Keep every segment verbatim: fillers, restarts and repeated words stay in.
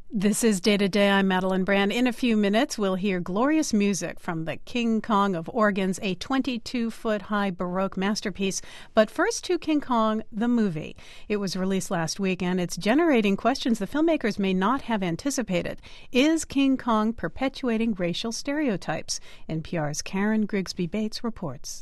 This is Day to Day. I'm Madeline Brand. In a few minutes, we'll hear glorious music from the King Kong of Organs, a twenty-two foot high Baroque masterpiece. But first to King Kong, the movie. It was released last week, and it's generating questions the filmmakers may not have anticipated. Is King Kong perpetuating racial stereotypes? N P R's Karen Grigsby Bates reports.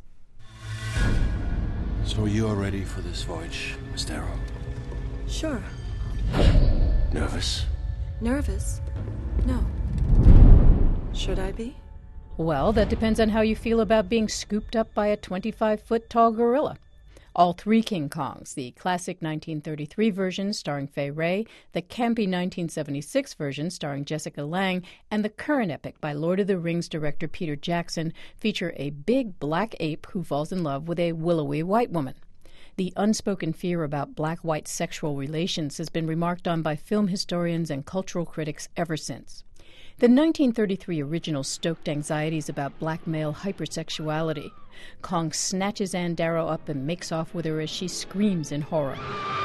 So you are ready for this voyage, Miss Darrow? Sure. Nervous? Nervous? No. Should I be? Well, that depends on how you feel about being scooped up by a twenty-five foot tall gorilla. All three King Kongs, the classic nineteen thirty-three version starring Fay Wray, the campy nineteen seventy-six version starring Jessica Lange, and the current epic by Lord of the Rings director Peter Jackson, feature a big black ape who falls in love with a willowy white woman. The unspoken fear about black-white sexual relations has been remarked on by film historians and cultural critics ever since. The nineteen thirty-three original stoked anxieties about black male hypersexuality. Kong snatches Ann Darrow up and makes off with her as she screams in horror.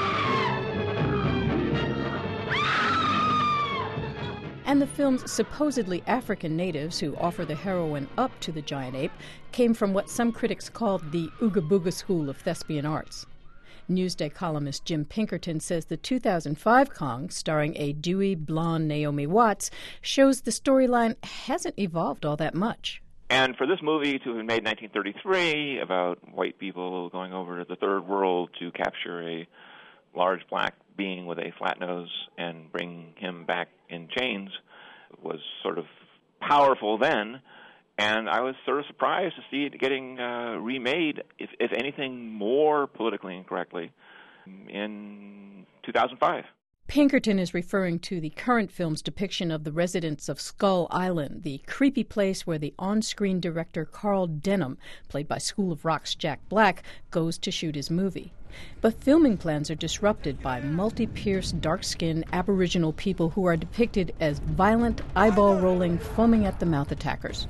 And the film's supposedly African natives who offer the heroine up to the giant ape came from what some critics called the Ooga Booga school of thespian arts. Newsday columnist Jim Pinkerton says the two thousand five Kong, starring a dewy, blonde Naomi Watts, shows the storyline hasn't evolved all that much. And for this movie to have been made in nineteen thirty-three about white people going over to the third world to capture a large black being with a flat nose and bring him back in chains was sort of powerful then, and I was sort of surprised to see it getting uh, remade, if, if anything, more politically incorrectly in two thousand five. Pinkerton is referring to the current film's depiction of the residents of Skull Island, the creepy place where the on-screen director Carl Denham, played by School of Rock's Jack Black, goes to shoot his movie. But filming plans are disrupted by multi-pierced, dark-skinned Aboriginal people who are depicted as violent, eyeball-rolling, foaming-at-the-mouth attackers.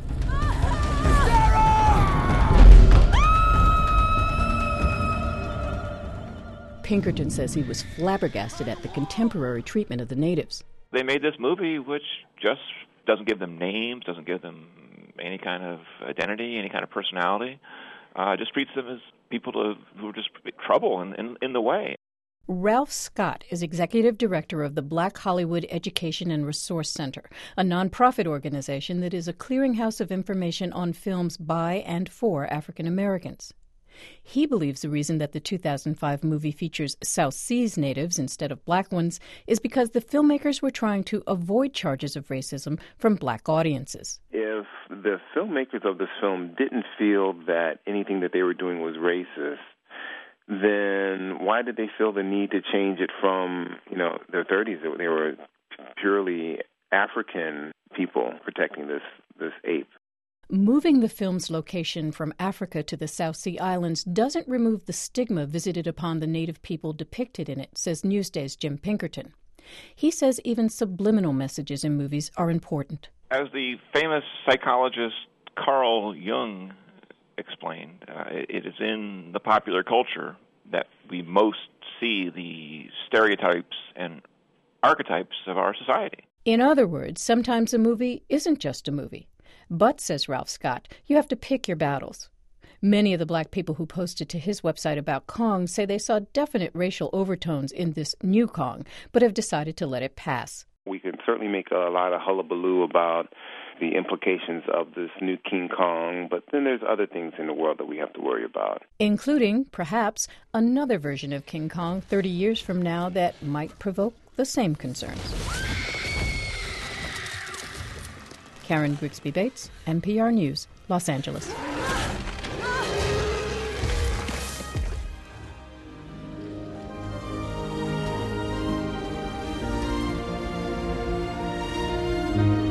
Pinkerton says he was flabbergasted at the contemporary treatment of the natives. They made this movie which just doesn't give them names, doesn't give them any kind of identity, any kind of personality, uh, just treats them as people to, who are just trouble in, in, in the way. Ralph Scott is executive director of the Black Hollywood Education and Resource Center, a nonprofit organization that is a clearinghouse of information on films by and for African Americans. He believes the reason that the two thousand five movie features South Seas natives instead of black ones is because the filmmakers were trying to avoid charges of racism from black audiences. If the filmmakers of this film didn't feel that anything that they were doing was racist, then why did they feel the need to change it from, you know, their thirties? They were purely African people protecting this, this ape. Moving the film's location from Africa to the South Sea Islands doesn't remove the stigma visited upon the native people depicted in it, says Newsday's Jim Pinkerton. He says even subliminal messages in movies are important. As the famous psychologist Carl Jung explained, uh, it is in the popular culture that we most see the stereotypes and archetypes of our society. In other words, sometimes a movie isn't just a movie. But, says Ralph Scott, you have to pick your battles. Many of the black people who posted to his website about Kong say they saw definite racial overtones in this new Kong, but have decided to let it pass. We can certainly make a lot of hullabaloo about the implications of this new King Kong, but then there's other things in the world that we have to worry about. Including, perhaps, another version of King Kong thirty years from now that might provoke the same concerns. Karen Grigsby Bates, N P R News, Los Angeles. Thank you.